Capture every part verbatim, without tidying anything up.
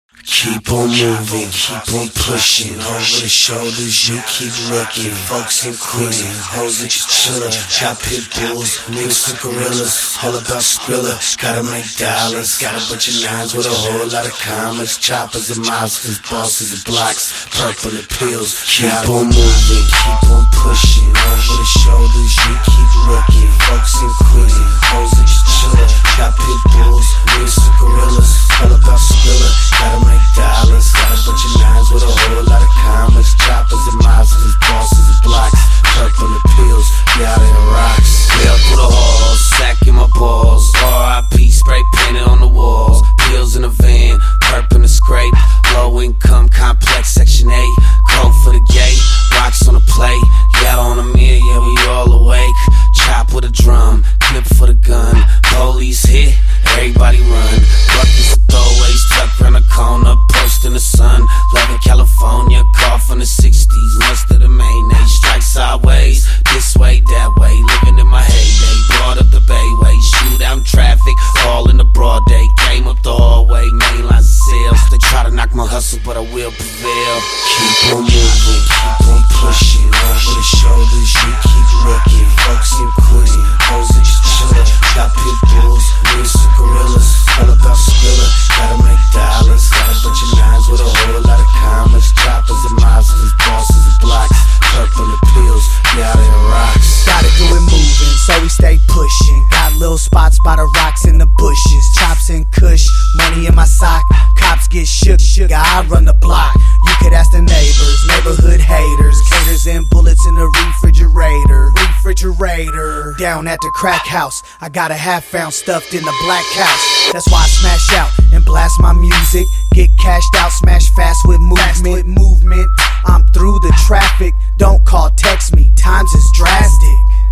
Keep on moving, keep on pushing. Over the shoulders, you keep looking. Folks in cruising, hoes that you chillin'. Got pit bulls, niggas for gorillas. All about Skrilla, gotta make dollars. Got a bunch of nines with a whole lot of commas. Choppers and mobsters, bosses and blocks. Purple and pills. Keep on moving, keep on pushing. Over the shoulders, you keep looking. Folks in cruising, hoes that you chillin'. Got pit bulls, niggas for gorillas. All about Skrilla, gotta make dollars. Got a bunch of nines with a whole lot of commas. Choppers and mobsters, bosses and blocks. Purple and pills, yeah, they rocks. Bell through the halls, sacking my balls. R I P spray painted on the walls. Pills in a van, perp in the scrape. Low income complex, section eight. Code for the gate, rocks on the plate. Yell on the mirror, yeah, we all awake. Chop with a drum, clip for the gun. Police hit, everybody run. Buckets of throwaways tucked around the corner. Post in the sun, love in California. Car from the sixties, must of the mayonnaise. Strike sideways, this way, that way. Living in my heyday, brought up the bayway. Shoot out traffic, all in the broad day. Came up the hallway, main lines of sales. They try to knock my hustle, but I will prevail. Keep on moving, keep on pushing. Over the shoulders, you keep looking. Folks in cruising, hoes that you chillin'. Got pit bulls, niggas for gorillas. All about Skrilla, gotta make dollars. Got a bunch of nines with a whole lot of commas. Choppers and mobsters, bosses and blocks. Purple and pills, yeah, they rocks. Gotta do it moving, so we stay pushing. Got little spots by the rocks in the bushes. Chops and kush, money in my sock. Cops get shook, shook, I run the block. You could ask the neighbors, neighborhood haters. Caters and bullets in the refrigerator. Refrigerator. Down at the crack house, I got a half ounce stuffed in the black house. That's why I smash out and blast my music. Get cashed out, smash fast with movement. movement. I'm through the traffic, don't call, text me, times is drastic.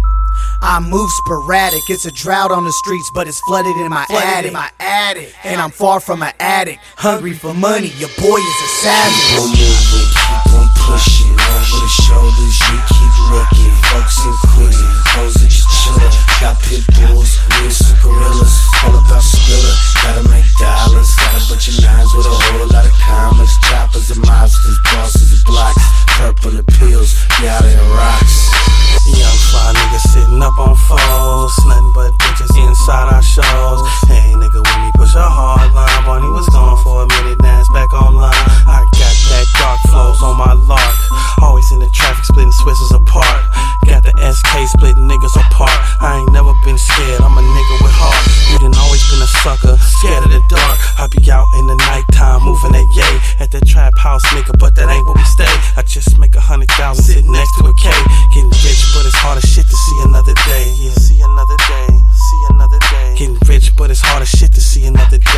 I move sporadic, it's a drought on the streets, but it's flooded in my attic. my attic. And I'm far from an addict, hungry for money, your boy is a savage. Keep on moving, keep on pushing. Over the shoulders, you keep looking. Folks in cruising, hoes that you chillin'. Got pit bulls, niggas for gorillas. All about Skrilla, gotta make dollars. Got a bunch of nines with a whole lot of commas. Choppers and mobsters, bosses and blocks. Purple and pills, yeah, they rocks. Young fly nigga sitting up on foes. Nothing but bitches inside our shows. Hey nigga, when we push a hard line, Bonnie was gone for a minute, now it's back online. I got that dark flows on my lark. Always in the traffic, splitting Swizzers apart. Got the S K splitting niggas apart. I ain't never been scared, I'm a nigga with heart. You done always been a sucker, scared of the dark. I be out in the nighttime, moving that yay. At that trap house, nigga, but that ain't where we stay. I just make a hundred thousand sitting next to a K. Getting rich, but it's hard as shit to see another day. Yeah, see another day, see another day. Getting rich, but it's hard as shit to see another day.